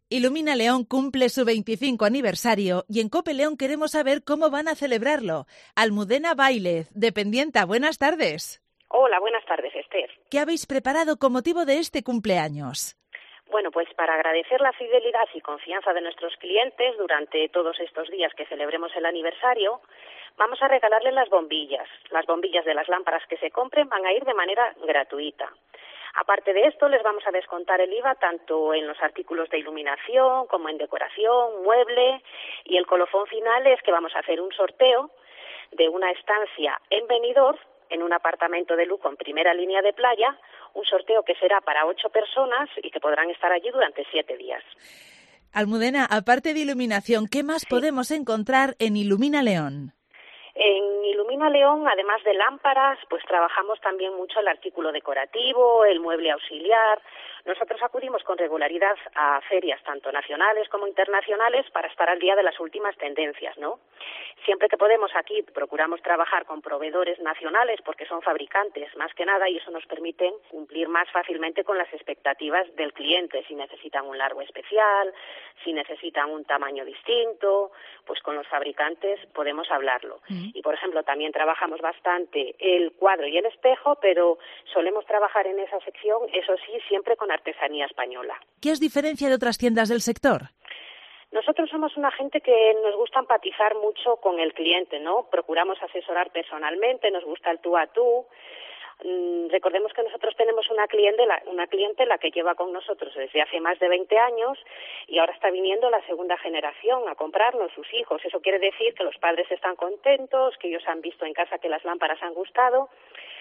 Ilumina León cumple su 25 aniversario y en COPE León queremos saber cómo van a celebrarlo. Almudena Báilez, dependienta, buenas tardes. Hola, buenas tardes, Esther. ¿Qué habéis preparado con motivo de este cumpleaños? Bueno, pues para agradecer la fidelidad y confianza de nuestros clientes durante todos estos días que celebremos el aniversario, vamos a regalarles las bombillas. Las bombillas de las lámparas que se compren van a ir de manera gratuita. Aparte de esto, les vamos a descontar el IVA tanto en los artículos de iluminación como en decoración, mueble, y el colofón final es que vamos a hacer un sorteo de una estancia en Benidorm, en un apartamento de lujo en primera línea de playa, un sorteo que será para 8 personas y que podrán estar allí durante 7 días. Almudena, aparte de iluminación, ¿qué más podemos encontrar en Ilumina León? En Ilumina León, además de lámparas, pues trabajamos también mucho el artículo decorativo, el mueble auxiliar. Nosotros acudimos con regularidad a ferias tanto nacionales como internacionales para estar al día de las últimas tendencias, ¿no? Siempre que podemos aquí procuramos trabajar con proveedores nacionales porque son fabricantes más que nada y eso nos permite cumplir más fácilmente con las expectativas del cliente. Si necesitan un largo especial, si necesitan un tamaño distinto, pues con los fabricantes podemos hablarlo. Y, por ejemplo, también trabajamos bastante el cuadro y el espejo, pero solemos trabajar en esa sección, eso sí, siempre con artesanía española. ¿Qué os diferencia de otras tiendas del sector? Nosotros somos una gente que nos gusta empatizar mucho con el cliente, ¿no? Procuramos asesorar personalmente, nos gusta el tú a tú. Recordemos que nosotros tenemos una cliente la que lleva con nosotros desde hace más de 20 años y ahora está viniendo la segunda generación a comprarnos, sus hijos. Eso quiere decir que los padres están contentos, que ellos han visto en casa que las lámparas han gustado.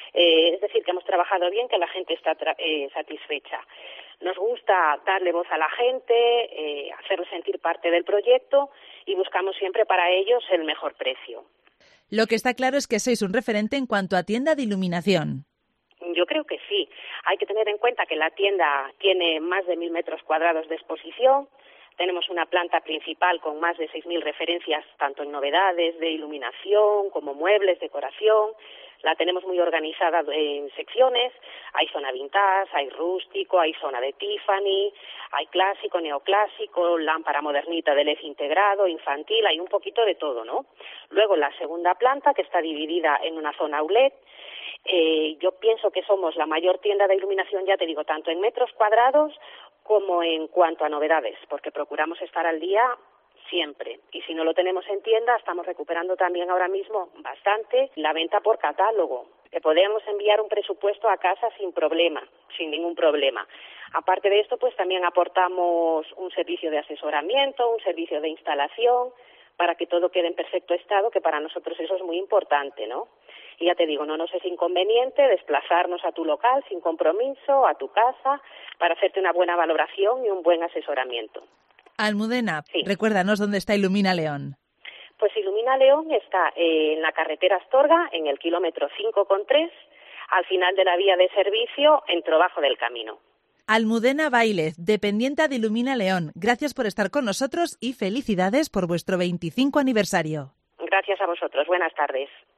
Es decir, que hemos trabajado bien, que la gente está satisfecha. Nos gusta darle voz a la gente, hacerles sentir parte del proyecto y buscamos siempre para ellos el mejor precio. Lo que está claro es que sois un referente en cuanto a tienda de iluminación. Yo creo que sí. Hay que tener en cuenta que la tienda tiene más de 1.000 metros cuadrados de exposición. Tenemos una planta principal con más de 6.000 referencias, tanto en novedades de iluminación como muebles, decoración. La tenemos muy organizada en secciones. Hay zona vintage, hay rústico, hay zona de Tiffany, hay clásico, neoclásico, lámpara modernita de LED integrado, infantil, hay un poquito de todo, ¿no? Luego la segunda planta, que está dividida en una zona outlet. Yo pienso que somos la mayor tienda de iluminación, ya te digo, tanto en metros cuadrados como en cuanto a novedades, porque procuramos estar al día siempre. Y si no lo tenemos en tienda, estamos recuperando también ahora mismo bastante la venta por catálogo, que podemos enviar un presupuesto a casa sin problema, sin ningún problema. Aparte de esto, pues también aportamos un servicio de asesoramiento, un servicio de instalación, para que todo quede en perfecto estado, que para nosotros eso es muy importante, ¿no? Y ya te digo, no nos es inconveniente desplazarnos a tu local sin compromiso, a tu casa, para hacerte una buena valoración y un buen asesoramiento. Almudena, sí. Recuérdanos dónde está Ilumina León. Pues Ilumina León está en la carretera Astorga, en el kilómetro 5,3, al final de la vía de servicio, en Trobajo del Camino. Almudena Báilez, dependienta de Ilumina León. Gracias por estar con nosotros y felicidades por vuestro 25 aniversario. Gracias a vosotros. Buenas tardes.